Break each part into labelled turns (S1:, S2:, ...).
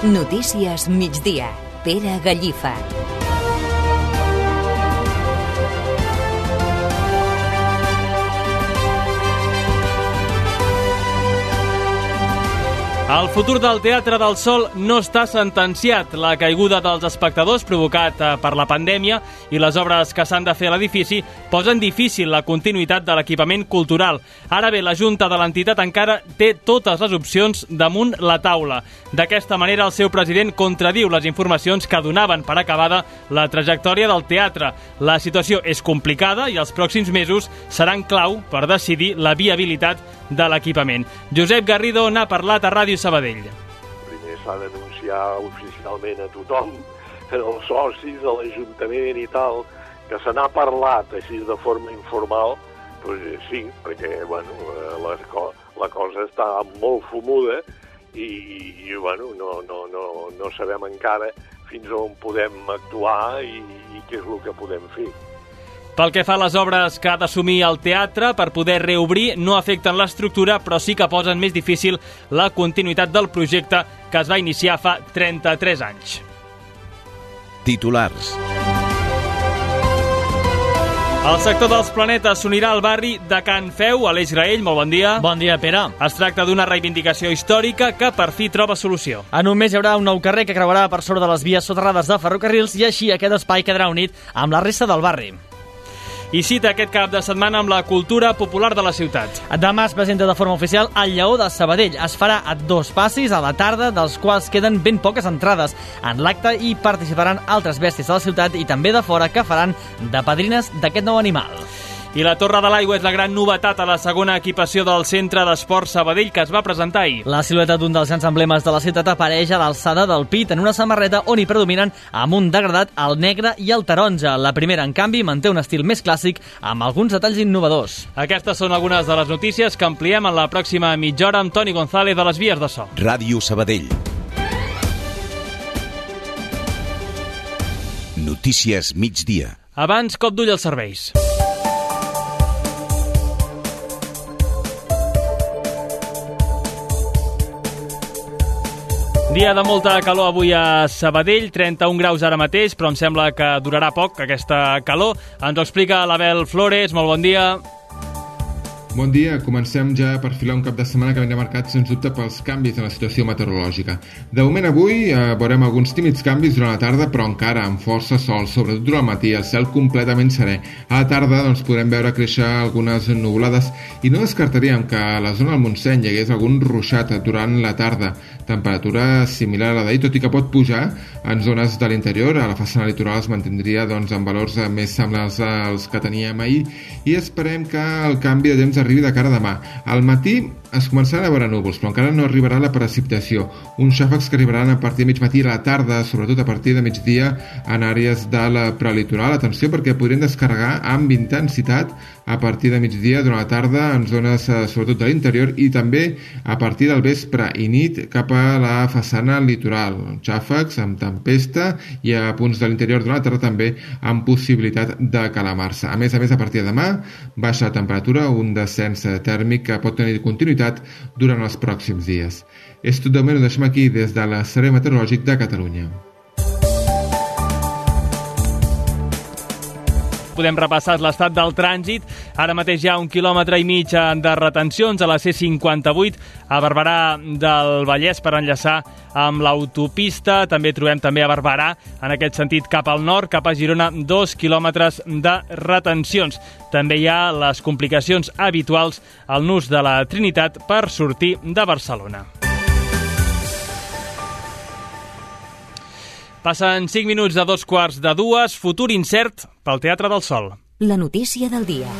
S1: Notícies migdia. Pere Gallifa.
S2: El futur del Teatre del Sol no està sentenciat. La caiguda dels espectadors provocat per la pandèmia i les obres que s'han de fer a l'edifici posen difícil la continuïtat de l'equipament cultural. Ara bé, la Junta de l'entitat encara té totes les opcions damunt la taula. D'aquesta manera, el seu president contradiu les informacions que donaven per acabada la trajectòria del teatre. La situació és complicada i els pròxims mesos seran clau per decidir la viabilitat de l'equipament. Josep Garrido n'ha parlat a Ràdio Sabadell.
S3: Primer s'ha d'anunciar oficialment a tothom, als socis, a l'Ajuntament i tal, que se n'ha parlat així de forma informal, doncs sí, perquè la cosa està molt fumuda i no sabem encara fins on podem actuar i què és el que podem fer.
S2: Pel que fa a les obres que ha d'assumir el teatre per poder reobrir, no afecten l'estructura, però sí que posen més difícil la continuïtat del projecte que es va iniciar fa 33 anys.
S4: Titulars.
S2: El sector dels planetes s'unirà al barri de Can Feu, a l'Eix Graell. Molt bon dia.
S5: Bon dia, Pere.
S2: Es tracta d'una reivindicació històrica que per fi troba solució.
S5: En un mes hi haurà un nou carrer que creuarà per sobre de les vies soterrades de ferrocarrils i així aquest espai quedarà unit amb la resta del barri.
S2: I cita aquest cap de setmana amb la cultura popular de la ciutat.
S5: Demà es presenta de forma oficial el Lleó de Sabadell. Es farà a 2 passis a la tarda, dels quals queden ben poques entrades. En l'acte hi participaran altres bèsties de la ciutat i també de fora que faran de padrines d'aquest nou animal.
S2: I la Torre de l'Aigua és la gran novetat a la segona equipació del Centre d'Esport Sabadell que es va presentar ahir.
S5: La silueta d'un dels grans emblemes de la ciutat apareix a l'alçada del pit en una samarreta on hi predominen amb un degradat el negre i el taronja. La primera, en canvi, manté un estil més clàssic amb alguns detalls innovadors.
S2: Aquestes són algunes de les notícies que ampliem en la pròxima mitja hora amb Toni González de les Vies de So.
S4: Ràdio Sabadell. Notícies migdia.
S2: Abans, cop d'ull als serveis. Dia de molta calor avui a Sabadell, 31 graus ara mateix, però em sembla que durarà poc aquesta calor. Ens ho explica l'Abel Flores. Molt bon dia.
S6: Bon dia, comencem ja a perfilar un cap de setmana que vindrà marcat sens dubte pels canvis en la situació meteorològica. De moment avui veurem alguns tímids canvis durant la tarda, però encara amb força sol, sobretot durant el matí, el cel completament serè. A la tarda podrem veure créixer algunes nuvolades i no descartaríem que a la zona del Montseny hi hagués algun ruixat durant la tarda. Temperatura similar a la d'ahir, tot i que pot pujar en zones de l'interior. A la façana litoral es mantindria amb valors més semblants als que teníem ahir i esperem que el canvi de temps arribi de cara a demà. Al matí es començaran a veure núvols, però encara no arribarà la precipitació. Uns xàfecs que arribaran a partir de mig matí a la tarda, sobretot a partir de migdia en àrees de la prelitoral. Atenció, perquè podrien descarregar amb intensitat a partir de migdia durant la tarda en zones sobretot de l'interior i també a partir del vespre i nit cap a la façana litoral. Xàfecs amb tempesta i a punts de l'interior durant la tarda també amb possibilitat de calamar-se. A més, a partir de demà baixa la temperatura, un descens tèrmic que pot tenir continuïtat durant els pròxims dies. És tot de moment, ho deixem aquí des de la Servei Meteorològic de Catalunya.
S2: Podem repassar l'estat del trànsit. Ara mateix hi ha 1,5 quilòmetres de retencions a la C58 a Barberà del Vallès per enllaçar amb l'autopista. També trobem a Barberà, en aquest sentit cap al nord, cap a Girona, 2 quilòmetres de retencions. També hi ha les complicacions habituals al nus de la Trinitat per sortir de Barcelona. Passen 5 minuts de 2:45, futur incert pel Teatre del Sol.
S1: La notícia del dia.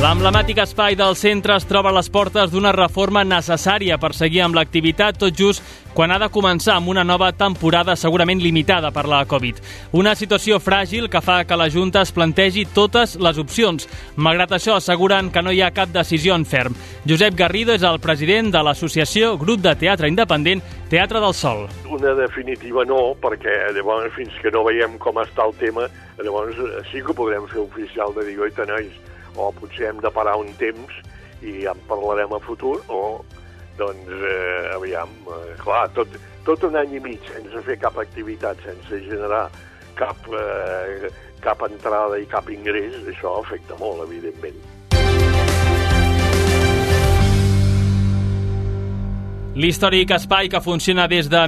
S2: L'emblemàtic espai del centre es troba a les portes d'una reforma necessària per seguir amb l'activitat, tot just quan ha de començar amb una nova temporada segurament limitada per la Covid. Una situació fràgil que fa que la Junta es plantegi totes les opcions. Malgrat això, asseguren que no hi ha cap decisió en ferm. Josep Garrido és el president de l'associació Grup de Teatre Independent Teatre del Sol.
S3: Una definitiva no, perquè llavors fins que no veiem com està el tema, llavors sí que ho podrem fer oficial de dir, oita, nois, o potser hem de parar un temps i ja en parlarem a futur, o, doncs, aviam, clar, tot un any i mig sense fer cap activitat, sense generar cap entrada i cap ingrés, això afecta molt, evidentment.
S2: L'històric espai, que funciona des de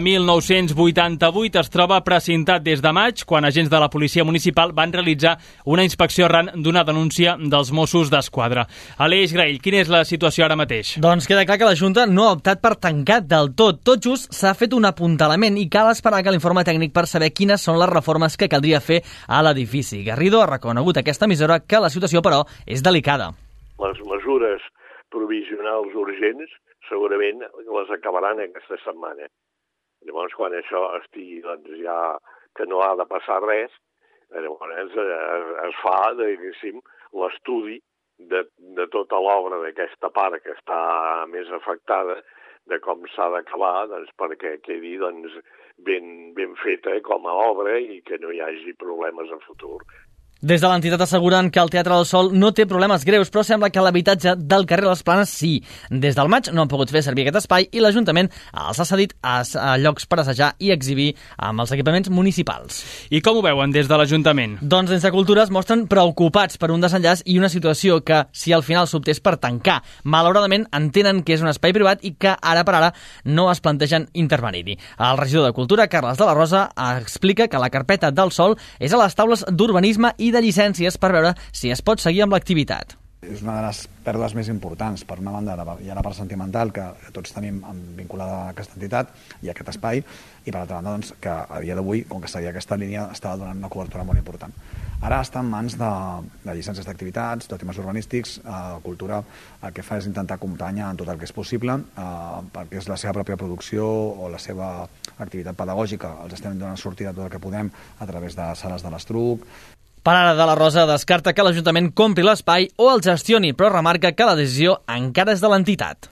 S2: 1988, es troba precintat des de maig, quan agents de la policia municipal van realitzar una inspecció arran d'una denúncia dels Mossos d'Esquadra. Aleix Graell, quina és la situació ara mateix?
S5: Doncs queda clar que la Junta no ha optat per tancar del tot. Tot just s'ha fet un apuntalament i cal esperar que l'informe tècnic per saber quines són les reformes que caldria fer a l'edifici. Garrido ha reconegut a aquesta emissora que la situació, però, és delicada.
S3: Les mesures provisionals urgents segurament les acabaran aquesta setmana. Llavors, quan això estigui, doncs, ja que no ha de passar res, llavors es fa, diguéssim, l'estudi de tota l'obra d'aquesta part que està més afectada, de com s'ha d'acabar, doncs, perquè quedi doncs, ben feta com a obra i que no hi hagi problemes a futur.
S5: Des de l'entitat asseguren que el Teatre del Sol no té problemes greus, però sembla que l'habitatge del carrer Les Planes sí. Des del maig no han pogut fer servir aquest espai i l'Ajuntament els ha cedit a llocs per assajar i exhibir amb els equipaments municipals.
S2: I com ho veuen des de l'Ajuntament?
S5: Doncs des de Cultura es mostren preocupats per un desenllaç i una situació que, si al final s'optés per tancar, malauradament entenen que és un espai privat i que ara per ara no es plantegen intervenir-hi. El regidor de Cultura, Carles de la Rosa, explica que la carpeta del Sol és a les taules d'urbanisme i de llicències per veure si es pot seguir amb l'activitat.
S7: És una de les pèrdues més importants. Per una banda, hi ha la part sentimental que tots tenim vinculada a aquesta entitat i a aquest espai, i per altra banda, doncs, que a dia d'avui, com que seguia aquesta línia, estava donant una cobertura molt important. Ara està en mans de llicències d'activitats, de temes urbanístics. Cultura el que fa és intentar acompanyar en tot el que és possible, perquè és la seva pròpia producció o la seva activitat pedagògica. Els estem donant sortida tot el que podem a través de sales de l'Estruc.
S5: Per ara, de la Rosa descarta que l'Ajuntament compri l'espai o el gestioni, però remarca que la decisió encara és de l'entitat.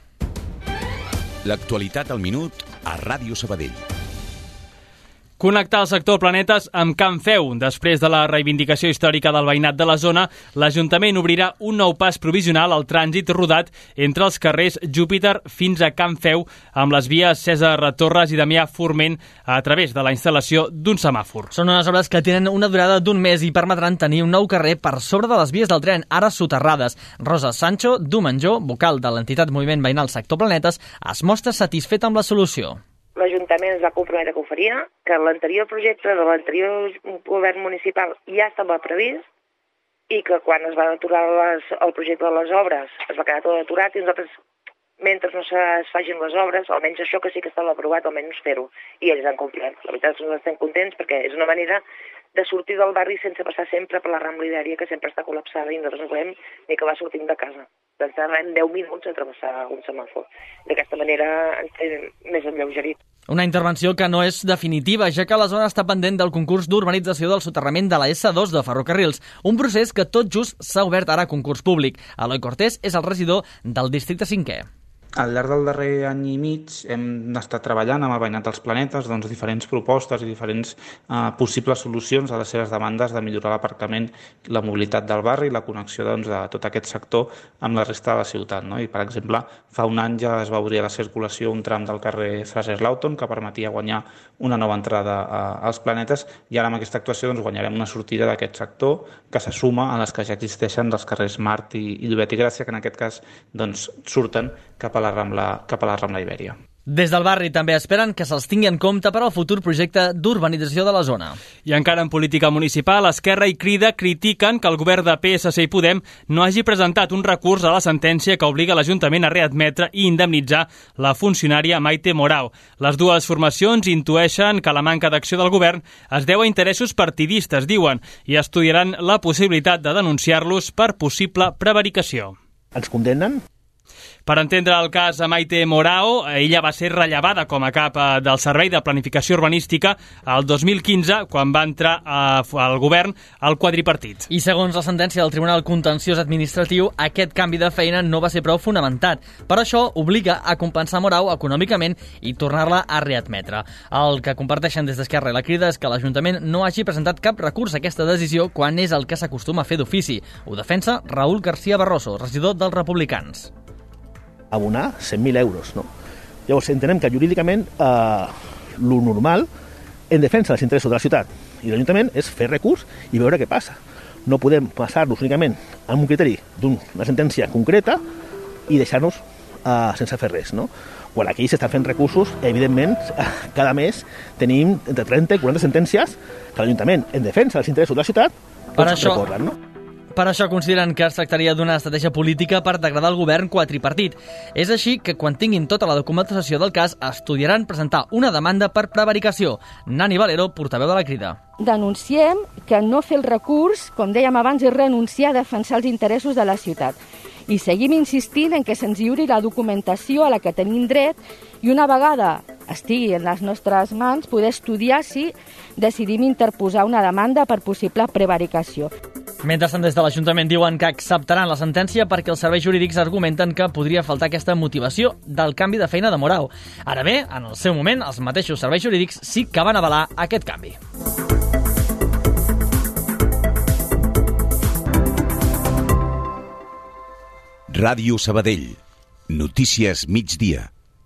S4: L'actualitat al minut a Ràdio Sabadell.
S2: Connectar el sector Planetes amb Can Feu. Després de la reivindicació històrica del veïnat de la zona, l'Ajuntament obrirà un nou pas provisional al trànsit rodat entre els carrers Júpiter fins a Can Feu, amb les vies Cèsar Torres i Damià Forment a través de la instal·lació d'un semàfor.
S5: Són unes obres que tenen una durada d'un mes i permetran tenir un nou carrer per sobre de les vies del tren, ara soterrades. Rosa Sancho, Domenjó, vocal de l'entitat Moviment Veïnal Sector Planetes, es mostra satisfeta amb la solució.
S8: L'Ajuntament es va comprometre que ho faria, que l'anterior projecte de l'anterior govern municipal ja estava previst i que quan es va aturar el projecte de les obres es va quedar tot aturat i nosaltres, mentre no es facin les obres, almenys això que sí que estava aprovat, almenys fer-ho. I ells han complert. La veritat és que estem contents perquè és una manera de sortir del barri sense passar sempre per la Rambla Ibèria, que sempre està col·lapsada i nosaltres no podem ni acabar sortint de casa. Ens tardem 10 minuts a travessar un semàfor. D'aquesta manera ens té més alleugerit.
S5: Una intervenció que no és definitiva, ja que la zona està pendent del concurs d'urbanització del soterrament de la S2 de Ferrocarrils, un procés que tot just s'ha obert ara a concurs públic. Eloi Cortés és el regidor del districte 5è.
S9: Al llarg del darrer any i mig hem estat treballant amb el veïnat dels Planetes diferents propostes i diferents possibles solucions a les seves demandes de millorar l'aparcament, la mobilitat del barri i la connexió de tot aquest sector amb la resta de la ciutat. I, per exemple, fa un any ja es va obrir a la circulació un tram del carrer Fraser Lawton que permetia guanyar una nova entrada als Planetes i ara amb aquesta actuació guanyarem una sortida d'aquest sector que se suma a les que ja existeixen dels carrers Mart i Llobet i Gràcia, que en aquest cas surten cap a la Rambla Ibèria.
S5: Des del barri també esperen que se'ls tingui en compte per al futur projecte d'urbanització de la zona.
S2: I encara en política municipal, Esquerra i Crida critiquen que el govern de PSC i Podem no hagi presentat un recurs a la sentència que obliga l'Ajuntament a readmetre i indemnitzar la funcionària Maite Morao. Les dues formacions intueixen que la manca d'acció del govern es deu a interessos partidistes, diuen, i estudiaran la possibilitat de denunciar-los per possible prevaricació.
S10: Ens condemnen?
S2: Per entendre el cas a Maite Morao, ella va ser rellevada com a cap del Servei de Planificació Urbanística el 2015, quan va entrar al govern el quadripartit.
S5: I segons la sentència del Tribunal Contenciós Administratiu, aquest canvi de feina no va ser prou fonamentat. Per això, obliga a compensar Morao econòmicament i tornar-la a readmetre. El que comparteixen des d'Esquerra i la Crida és que l'Ajuntament no hagi presentat cap recurs a aquesta decisió quan és el que s'acostuma a fer d'ofici. Ho defensa Raúl García Barroso, regidor dels Republicans.
S10: Abonar 100.000 euros, no? Llavors, entenem que jurídicament lo normal en defensa dels interessos de la ciutat i l'Ajuntament és fer recurs i veure què passa. No podem passar-nos únicament amb un criteri d'una sentència concreta i deixar-nos sense fer res, no? Quan aquí s'estan fent recursos, evidentment, cada mes tenim entre 30 i 40 sentències que l'Ajuntament, en defensa dels interessos de la ciutat, recorren, no?
S5: Per això consideren que es tractaria d'una estratègia política per degradar el govern quadripartit. És així que, quan tinguin tota la documentació del cas, estudiaran presentar una demanda per prevaricació. Nani Valero, portaveu de la Crida.
S11: Denunciem que no fer el recurs, com dèiem abans, és renunciar a defensar els interessos de la ciutat. I seguim insistint en que se'ns lliuri la documentació a la que tenim dret i una vegada estigui en les nostres mans poder estudiar si decidim interposar una demanda per possible prevaricació.
S5: Mentrestant, des de l'Ajuntament diuen que acceptaran la sentència perquè els serveis jurídics argumenten que podria faltar aquesta motivació del canvi de feina de Morao. Ara bé, en el seu moment, els mateixos serveis jurídics sí que van avalar aquest canvi.
S4: Ràdio Sabadell. Notícies migdia.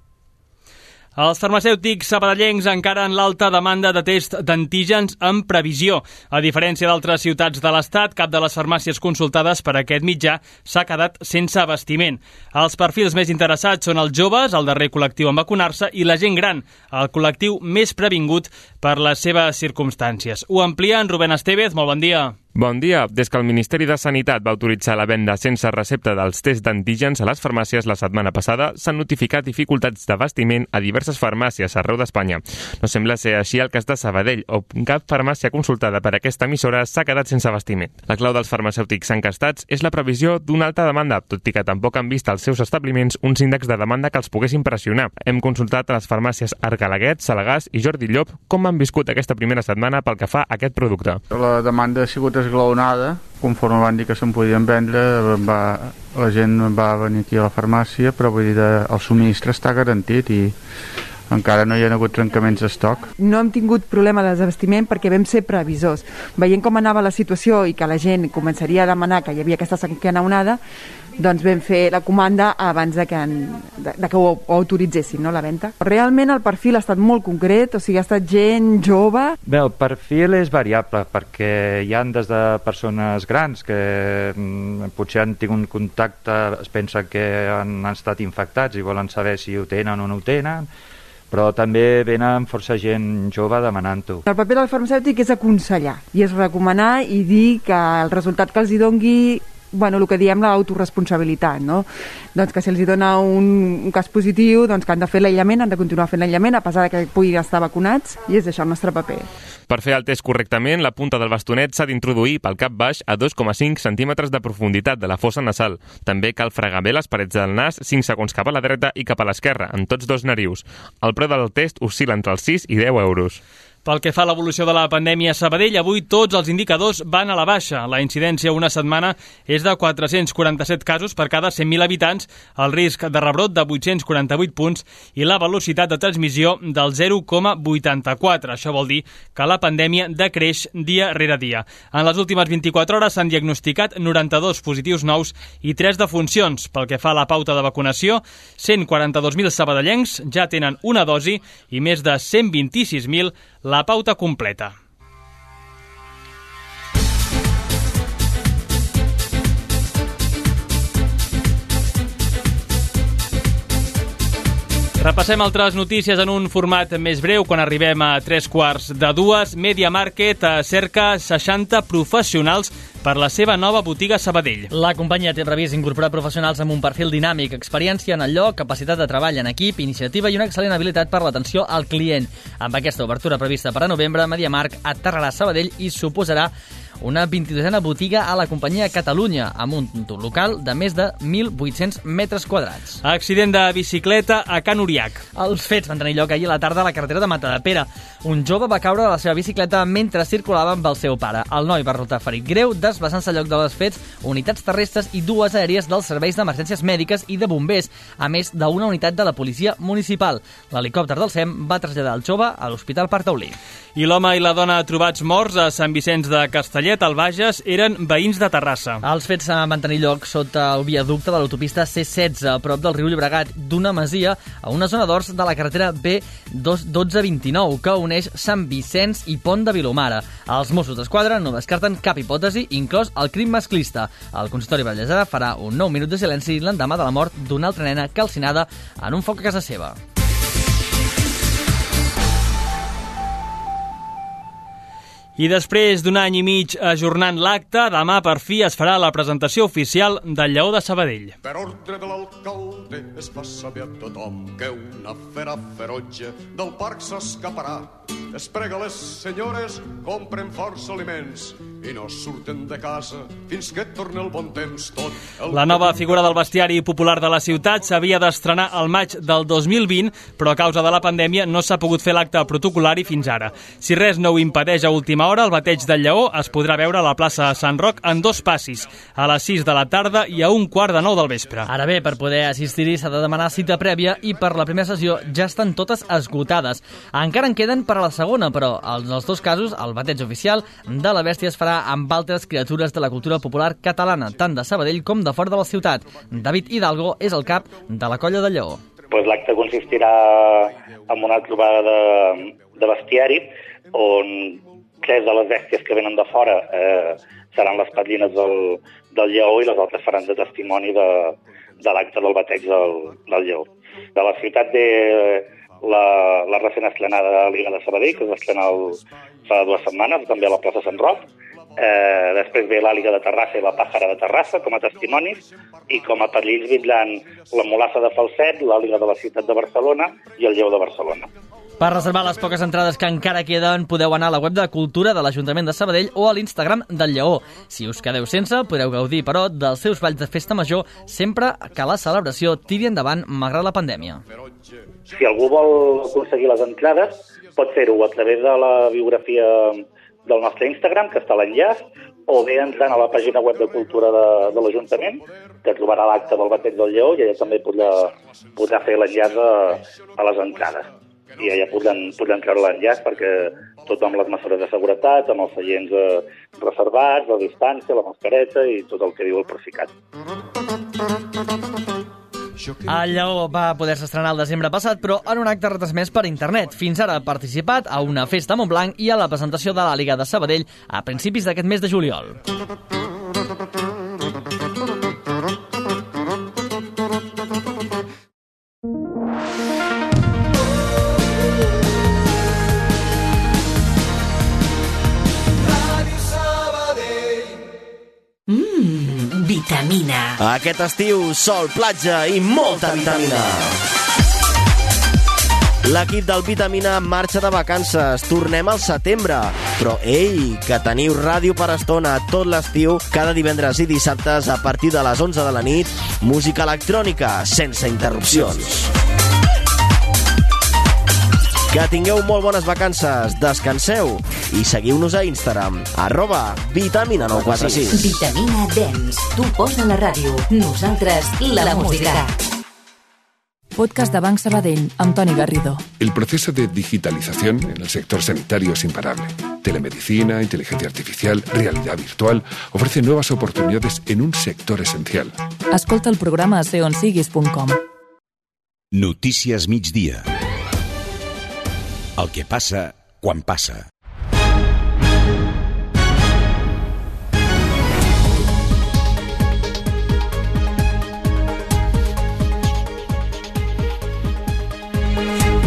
S2: Els farmacèutics sabadellencs encara en l'alta demanda de test d'antígens en previsió. A diferència d'altres ciutats de l'Estat, cap de les farmàcies consultades per aquest mitjà s'ha quedat sense abastiment. Els perfils més interessats són els joves, el darrer col·lectiu en vacunar-se, i la gent gran, el col·lectiu més previngut per les seves circumstàncies. Ho amplia en Rubén Estevez. Molt bon dia.
S12: Bon dia. Des que el Ministeri de Sanitat va autoritzar la venda sense recepta dels tests d'antígens a les farmàcies la setmana passada, s'han notificat dificultats d'abastiment a diverses farmàcies arreu d'Espanya. No sembla ser així el cas de Sabadell, on cap farmàcia consultada per aquesta emissora s'ha quedat sense abastiment. La clau dels farmacèutics encastats és la previsió d'una alta demanda, tot i que tampoc han vist als seus establiments uns índexs de demanda que els poguessin pressionar. Hem consultat a les farmàcies Argalaguet, Salagàs i Jordi Llop com han viscut aquesta primera setmana pel que fa a aquest producte.
S13: La demanda ha sigut esglaonada. Conforme van dir que se'n podien vendre, la gent va venir aquí a la farmàcia, però vull dir, el subministre està garantit i encara no hi ha hagut trencaments d'estoc.
S14: No hem tingut problema de desabastiment perquè vam ser previsors. Veient com anava la situació i que la gent començaria a demanar que hi havia aquesta cinquena onada, doncs vam fer la comanda abans de que ho autoritzessin, no, la venda. Realment el perfil ha estat molt concret, o sigui, ha estat gent jove.
S15: Bé, el perfil és variable perquè hi ha des de persones grans que potser han tingut un contacte, es pensen que han estat infectats i volen saber si ho tenen o no ho tenen, però també venen força gent jove demanant-ho. El
S14: paper del farmacèutic és aconsellar i és recomanar i dir que el resultat que els hi dongui, bueno, el que diem l'autoresponsabilitat, no? Doncs que si els hi dona un cas positiu, doncs que han de fer l'aïllament, han de continuar fent l'aïllament a pesar que puguin estar vacunats, i és això el nostre paper.
S12: Per fer el test correctament, la punta del bastonet s'ha d'introduir pel cap baix a 2,5 centímetres de profunditat de la fossa nasal. També cal fregar bé les parets del nas 5 segons cap a la dreta i cap a l'esquerra, en tots dos narius. El preu del test oscil·la entre els 6 i 10 euros.
S2: Pel que fa a l'evolució de la pandèmia a Sabadell, avui tots els indicadors van a la baixa. La incidència una setmana és de 447 casos per cada 100.000 habitants, el risc de rebrot de 848 punts i la velocitat de transmissió del 0,84. Això vol dir que la pandèmia decreix dia rere dia. En les últimes 24 hores s'han diagnosticat 92 positius nous i 3 defuncions. Pel que fa a la pauta de vacunació, 142.000 sabadellencs ja tenen una dosi i més de 126.000 la pauta completa. Repassem altres notícies en un format més breu. Quan arribem a 3:45, Media Market cerca 60 professionals per la seva nova botiga a Sabadell.
S5: La companyia té previst incorporar professionals amb un perfil dinàmic, experiència en el lloc, capacitat de treball en equip, iniciativa i una excel·lent habilitat per l'atenció al client. Amb aquesta obertura prevista per a novembre, MediaMarkt aterrarà a Sabadell i suposarà una 22a botiga a la companyia Catalunya, amb un local de més de 1.800 metres quadrats.
S2: Accident de bicicleta a Can Uriac.
S5: Els fets van tenir lloc ahir a la tarda a la carretera de Matadepera. Un jove va caure de la seva bicicleta mentre circulava amb el seu pare. El noi va resultar ferit greu, desplaçant-se al lloc dels fets unitats terrestres i 2 aèries dels serveis d'emergències mèdiques i de bombers, a més d'una unitat de la policia municipal. L'helicòpter del SEM va traslladar el jove a l'Hospital Parc Taulí.
S2: I l'home i la dona trobats morts a Sant Vicenç de Castellet, al Bages, eren veïns de Terrassa.
S5: Els fets van tenir lloc sota el viaducte de l'autopista C16, a prop del riu Llobregat, d'una masia a una zona d'horts de la carretera B1229, que uneix Sant Vicenç i Pont de Vilomara. Els Mossos d'Esquadra no descarten cap hipòtesi, inclòs el crim masclista. El consistori ballesà farà un 9 minuts de silenci l'endemà de la mort d'una altra nena calcinada en un foc a casa seva.
S2: I després d'un any i mig ajornant l'acte, demà per fi es farà la presentació oficial del Lleó de Sabadell.
S16: Per ordre de l'alcalde es fa saber a tothom que una fera ferotge del parc s'escaparà. Es prega les senyores, compren força aliments i no surten de casa fins que torni el bon temps.
S2: La nova figura del bestiari popular de la ciutat s'havia d'estrenar al maig del 2020, però a causa de la pandèmia no s'ha pogut fer l'acte protocolari fins ara. Si res no ho impedeix a última hora, el bateig del Lleó es podrà veure a la plaça de Sant Roc en 2 passis, a les 6 de la tarda i a 1:15 del vespre.
S5: Ara bé, per poder assistir-hi s'ha de demanar cita prèvia i per la primera sessió ja estan totes esgotades. Encara en queden per a la segona, però en els 2 casos el bateig oficial de la bèstia es farà amb altres criatures de la cultura popular catalana, tant de Sabadell com de fora de la ciutat. David Hidalgo és el cap de la Colla del Lleó.
S17: L'acte consistirà en una trobada de bestiari on 3 de les bèsties que venen de fora seran les padrines del lleó i les altres faran de testimoni de l'acte del bateig del lleó. De la ciutat ve la recent estrenada Liga de Sabadell, que es va estrenar fa 2 setmanes, també a la plaça Sant Roc. Després ve la Liga de Terrassa i la Pàjara de Terrassa com a testimonis, i com a padrins vindran la Mulassa de Falset, la Liga de la Ciutat de Barcelona i el Lleó de Barcelona.
S5: Per reservar les poques entrades que encara queden, podeu anar a la web de Cultura de l'Ajuntament de Sabadell o a l'Instagram del Lleó. Si us quedeu sense, podreu gaudir, però, dels seus balls de festa major sempre que la celebració tiri endavant malgrat la pandèmia.
S17: Si algú vol aconseguir les entrades, pot fer-ho a través de la biografia del nostre Instagram, que està a l'enllaç, o bé entrant a la pàgina web de Cultura de l'Ajuntament, que trobarà l'acte del bateig del Lleó, i allà també podrà fer l'enllaç a les entrades. I allà podran treure l'enllaç perquè tothom amb les mesures de seguretat, amb els seients reservats, la distància, la mascareta i tot el que diu el Procicat.
S5: El Lleó va poder-se estrenar el desembre passat, però en un acte retransmès per internet. Fins ara ha participat a una festa a Montblanc i a la presentació de la Liga de Sabadell a principis d'aquest mes de juliol.
S1: Vitamina.
S18: Aquest estiu, sol, platja i molta vitamina. L'equip del Vitamina marxa de vacances. Tornem al setembre. Però, ei, que teniu ràdio per estona tot l'estiu, cada divendres i dissabtes a partir de les 11 de la nit, música electrònica, sense interrupcions. Que tingueu molt bones vacances, descanseu i seguiu-nos a Instagram, @Vitamina946.
S1: Vitamina Dance. Tu posa la ràdio, nosaltres la música.
S19: Podcast de Banc Sabadell, amb Toni Garrido.
S20: El proceso de digitalización en el sector sanitario es imparable. Telemedicina, inteligencia artificial, realidad virtual ofrecen nuevas oportunidades en un sector esencial.
S19: Escolta el programa a seonsiguis.com.
S4: Notícies migdia. El que passa quan passa.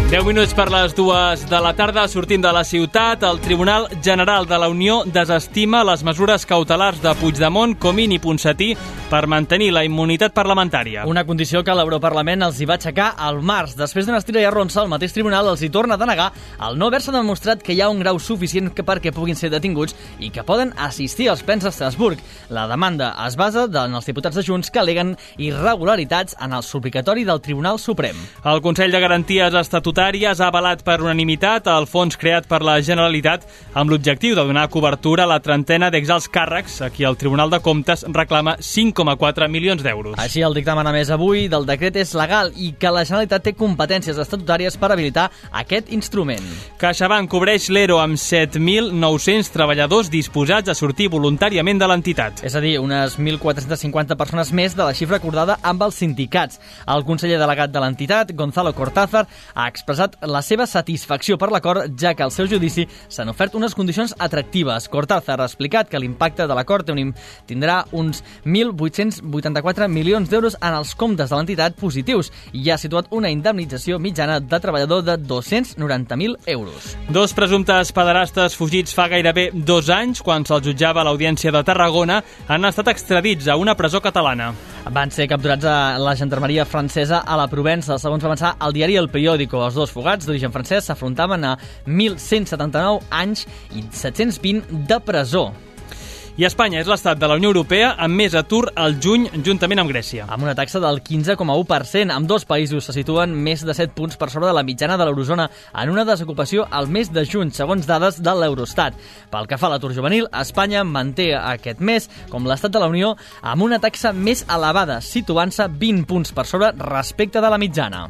S2: 10 minuts per les 2 de la tarda, sortint de la ciutat. El Tribunal General de la Unió desestima les mesures cautelars de Puigdemont, Comín i Ponsatí per mantenir la immunitat parlamentària.
S5: Una condició que l'Europarlament els hi va aixecar al març. Després d'una estira i arronsa, el mateix tribunal els hi torna a denegar al no haver-se demostrat que hi ha un grau suficient perquè puguin ser detinguts i que poden assistir als plens d'Estrasburg. La demanda es basa en els diputats de Junts que al·leguen irregularitats en el suplicatori del Tribunal Suprem.
S2: El Consell de Garanties Estatutàries ha avalat per unanimitat el fons creat per la Generalitat amb l'objectiu de donar cobertura a la trentena d'exalts càrrecs a qui el Tribunal de Comptes reclama 5,4 milions d'euros.
S5: Així, el dictamen a més avui del decret és legal i que la Generalitat té competències estatutàries per habilitar aquest instrument.
S2: CaixaBank cobreix l'ERO amb 7.900 treballadors disposats a sortir voluntàriament de l'entitat.
S5: És a dir, unes 1.450 persones més de la xifra acordada amb els sindicats. El conseller delegat de l'entitat, Gonzalo Cortázar, ha expressat la seva satisfacció per l'acord, ja que al seu judici s'han ofert unes condicions atractives. Cortázar ha explicat que l'impacte de l'acord tindrà uns 1.884 milions d'euros en els comptes de l'entitat positius i ha situat una indemnització mitjana de treballador de 290.000 euros. 2 presumptes pederastes fugits fa gairebé 2 anys, quan se'ls jutjava a l'Audiència de Tarragona, han estat extradits a una presó catalana. Van ser capturats a la gendarmeria francesa a la Provença, segons va avançar el diari El Periódico. Els 2 fugats d'origen francès s'afrontaven a 1.179 anys i 720 de presó. I Espanya és l'estat de la Unió Europea amb més atur al juny, juntament amb Grècia. Amb una taxa del 15,1%. Amb 2 països se situen més de 7 punts per sobre de la mitjana de l'eurozona en una desocupació al mes de juny, segons dades de l'Eurostat. Pel que fa a l'atur juvenil, Espanya manté aquest mes com l'estat de la Unió amb una taxa més elevada, situant-se 20 punts per sobre respecte de la mitjana.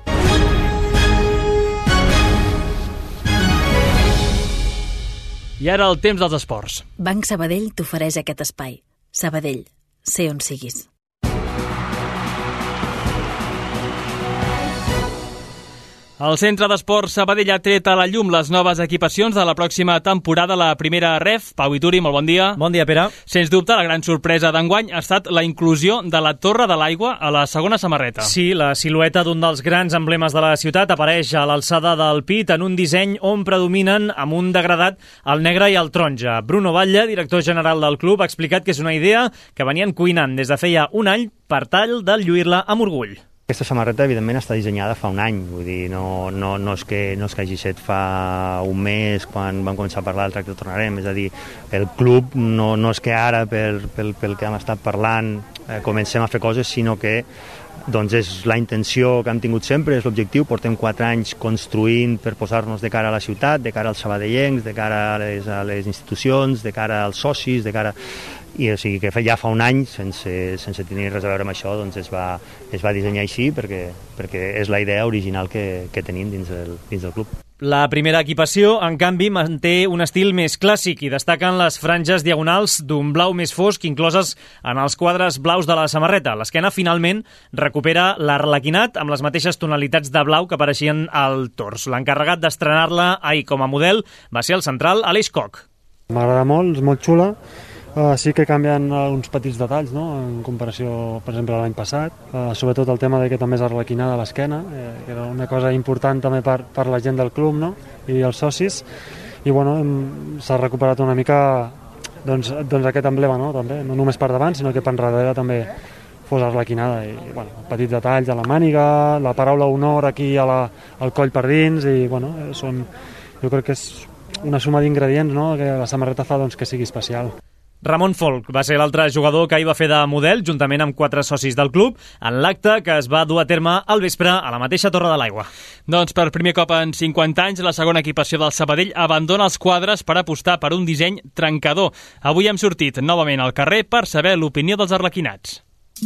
S5: I ara el temps dels esports.
S1: Banc Sabadell t'ofereix aquest espai. Sabadell, sé on siguis.
S2: El Centre d'Esports Sabadell ha tret a la llum les noves equipacions de la pròxima temporada a la primera ref. Pau Ituri, molt bon dia.
S21: Bon dia, Pere.
S2: Sens dubte, la gran sorpresa d'enguany ha estat la inclusió de la Torre de l'Aigua a la segona samarreta.
S21: Sí, la silueta d'un dels grans emblemes de la ciutat apareix a l'alçada del pit en un disseny on predominen amb un degradat el negre i el taronja. Bruno Batlle, director general del club, ha explicat que és una idea que venien cuinant des de feia un any per tal de lluir-la amb orgull.
S22: Aquesta samarreta, evidentment, està dissenyada fa un any, vull dir, no és que hagi set fa un mes quan vam començar a parlar del tracte tornarem, és a dir, el club no és que ara, pel que hem estat parlant, comencem a fer coses, sinó que doncs és la intenció que hem tingut sempre, és l'objectiu. Portem 4 anys construint per posar-nos de cara a la ciutat, de cara als sabadellencs, de cara a les institucions, de cara als socis, de cara... I o sigui que ja fa un any, sense tenir res a veure amb això, doncs es va dissenyar així perquè és la idea original que tenim dins del club.
S21: La primera equipació, en canvi, manté un estil més clàssic i destaquen les franges diagonals d'un blau més fosc incloses en els quadres blaus de la samarreta. L'esquena, finalment, recupera l'arlequinat amb les mateixes tonalitats de blau que apareixien al tors. L'encarregat d'estrenar-la ahir com a model va ser el central Aleix Koch.
S23: M'agrada molt, és molt xula. Sí que canvien uns petits detalls, no? En comparació, per exemple, a l'any passat. Sobretot el tema de que també és arlequinada a l'esquena, que era una cosa important també per la gent del club, no? I els socis. I bueno, s'ha recuperat una mica doncs aquest emblema, no? També, no només per davant, sinó que per darrere també fos arlequinada. I, bueno, petits detalls a la màniga, la paraula honor aquí al coll per dins, i bueno, jo crec que és una suma d'ingredients, no? Que la samarreta fa doncs, que sigui especial.
S21: Ramon Folk va ser l'altre jugador que hi va fer de model, juntament amb 4 socis del club, en l'acte que es va dur a terme al vespre a la mateixa Torre de l'Aigua.
S2: Doncs per primer cop en 50 anys, la segona equipació del Sabadell abandona els quadres per apostar per un disseny trencador. Avui hem sortit novament al carrer per saber l'opinió dels arlequinats.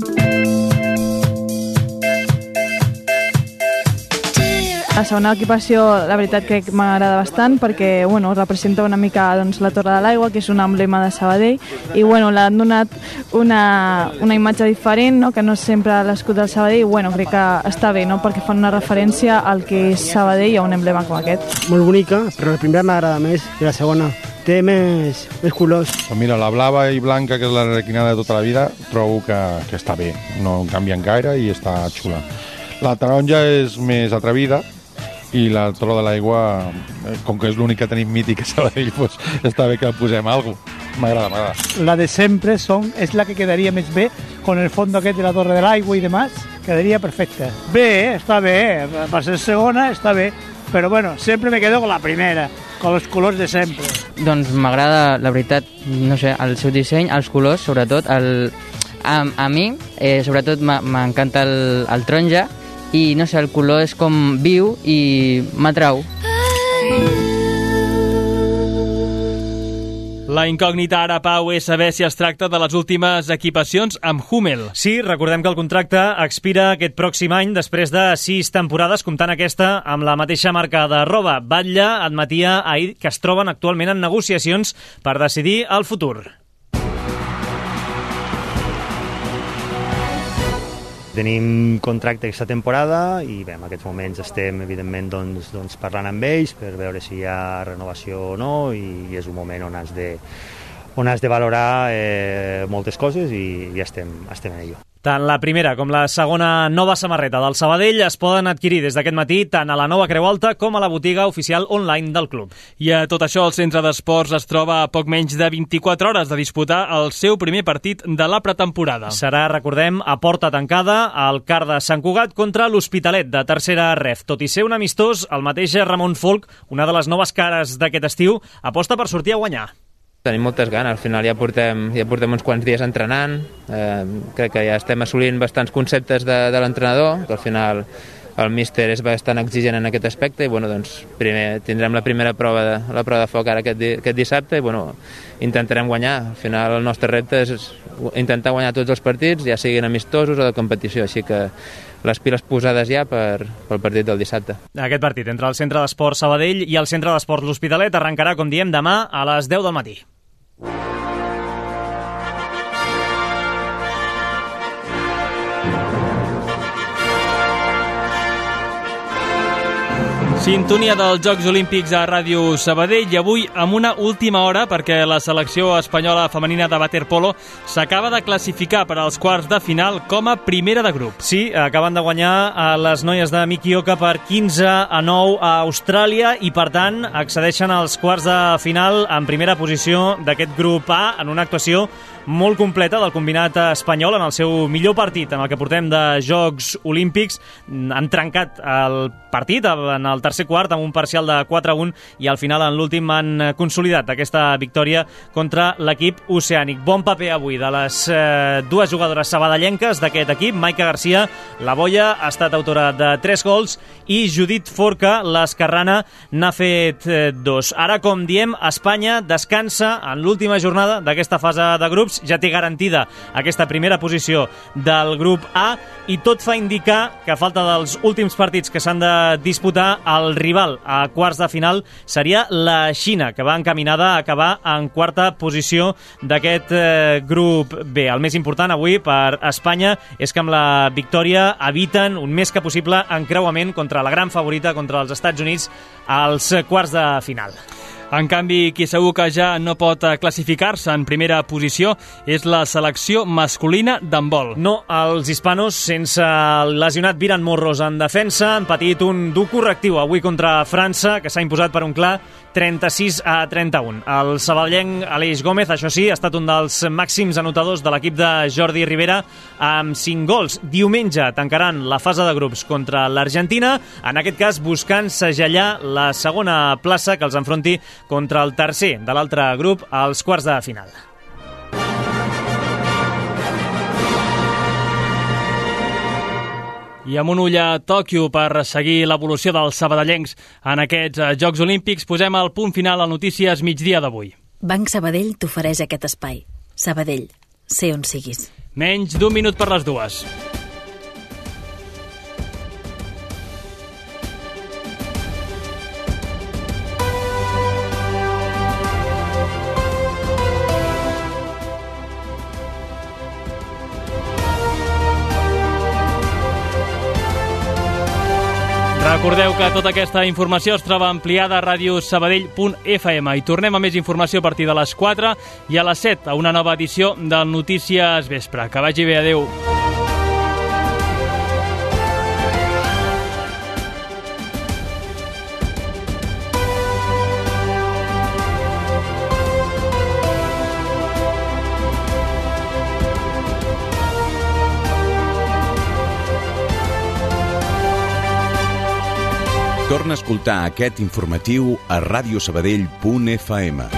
S24: La segona equipació, la veritat, crec que m'agrada bastant perquè bueno, representa una mica doncs, la Torre de l'Aigua, que és un emblema de Sabadell, i bueno, l'han donat una imatge diferent, no? Que no és sempre l'escut del Sabadell, i bueno, crec que està bé, no? Perquè fan una referència al que és Sabadell a un emblema com aquest.
S25: Molt bonica, però la primera m'agrada més i la segona té més colors.
S26: Pues mira, la blava i blanca, que és l'arlequinada de tota la vida, trobo que està bé, no canvien gaire i està xula. La taronja és més atrevida i la Torre de l'Aigua, com que és l'únic que tenim mític a Sabadell, doncs està bé que posem alguna cosa. M'agrada.
S3: La de sempre es la que quedaría más bé, con el fondo aquest de la Torre del Agua y demás, quedaría perfecta. Bé, està bé, per ser segona està bé, però bueno, sempre me quedo con la primera, con los colors de sempre.
S6: Doncs m'agrada, la veritat, no sé, el seu disseny, els colors, sobretot, a mi, sobretot m'encanta el taronja i, no sé, el color és com viu i m'atrau.
S2: La incògnita ara, Pau, és saber si es tracta de les últimes equipacions amb Hummel.
S21: Sí, recordem que el contracte expira aquest pròxim any després de 6 temporades, comptant aquesta amb la mateixa marca de roba. Batlle admetia ahir que es troben actualment en negociacions per decidir el futur.
S22: Tenim contracte aquesta temporada i bé, en aquests moments estem evidentment doncs, parlant amb ells per veure si hi ha renovació o no i és un moment on has de valorar moltes coses i estem en ello.
S21: Tant la primera com la segona nova samarreta del Sabadell es poden adquirir des d'aquest matí tant a la nova Creu Alta com a la botiga oficial online del club.
S2: I a tot això, el centre d'esports es troba a poc menys de 24 hores de disputar el seu primer partit de la pretemporada.
S21: Serà, recordem, a porta tancada al CAR de Sant Cugat contra l'Hospitalet de tercera ref. Tot i ser un amistós, el mateix Ramon Folk, una de les noves cares d'aquest estiu, aposta per sortir a guanyar.
S7: Tenim moltes ganes, al final ja portem uns quants dies entrenant, crec que ja estem assolint bastants conceptes de l'entrenador, que al final el míster és bastant exigent en aquest aspecte i bueno, doncs, primer tindrem la primera prova de foc ara aquest dissabte i bueno, intentarem guanyar. Al final el nostre repte és intentar guanyar tots els partits, ja siguin amistosos o de competició, així que les piles posades ja pel partit del dissabte.
S21: Aquest partit entre el Centre d'Esports Sabadell i el Centre d'Esports L'Hospitalet arrencarà, com diem, demà a les 10 del matí.
S2: Sintonia dels Jocs Olímpics a Ràdio Sabadell i avui amb una última hora perquè la selecció espanyola femenina de waterpolo s'acaba de classificar per als quarts de final com a primera de grup.
S21: Sí, acaben de guanyar a les noies de Miki Oka per 15-9 a Austràlia i per tant accedeixen als quarts de final en primera posició d'aquest grup A en una actuació molt completa del combinat espanyol en el seu millor partit en el que portem de Jocs Olímpics. Han trencat el partit en el tercer quart amb un parcial de 4-1 i al final en l'últim han consolidat aquesta victòria contra l'equip oceànic. Bon paper avui de les dues jugadores sabadellenques d'aquest equip. Maica Garcia, la boia, ha estat autora de 3 gols i Judit Forca, l'esquerrana, n'ha fet 2. Ara, com diem, Espanya descansa en l'última jornada d'aquesta fase de grups. Ja té garantida aquesta primera posició del grup A i tot fa indicar que a falta dels últims partits que s'han de disputar, el rival a quarts de final seria la Xina, que va encaminada a acabar en quarta posició d'aquest grup B. El més important avui per Espanya és que amb la victòria eviten un més que possible encreuament contra la gran favorita, contra els Estats Units, als quarts de final.
S2: En canvi, qui segur que ja no pot classificar-se en primera posició és la selecció masculina d'handbol.
S21: No, els hispanos, sense el lesionat Viran Morros en defensa, han patit un dur correctiu avui contra França, que s'ha imposat per un clar 36-31. El sabadellenc Aleix Gómez, això sí, ha estat un dels màxims anotadors de l'equip de Jordi Rivera amb 5 gols. Diumenge tancaran la fase de grups contra l'Argentina, en aquest cas buscant segellar la segona plaça que els enfronti contra el tercer de l'altre grup als quarts de final.
S2: I amb un ull a Tòquio per seguir l'evolució dels sabadellencs en aquests Jocs Olímpics, posem el punt final a Notícies Migdia d'avui.
S1: Banc Sabadell t'ofereix aquest espai. Sabadell, sé on siguis.
S2: Menys d'1 minut per les 2. Recordeu que tota aquesta informació es troba ampliada a radiosabadell.fm i tornem a més informació a partir de les 4 i a les 7 a una nova edició del Notícies Vespre. Que vagi bé, adeu.
S4: Torna a escoltar aquest informatiu a radiosabadell.fm.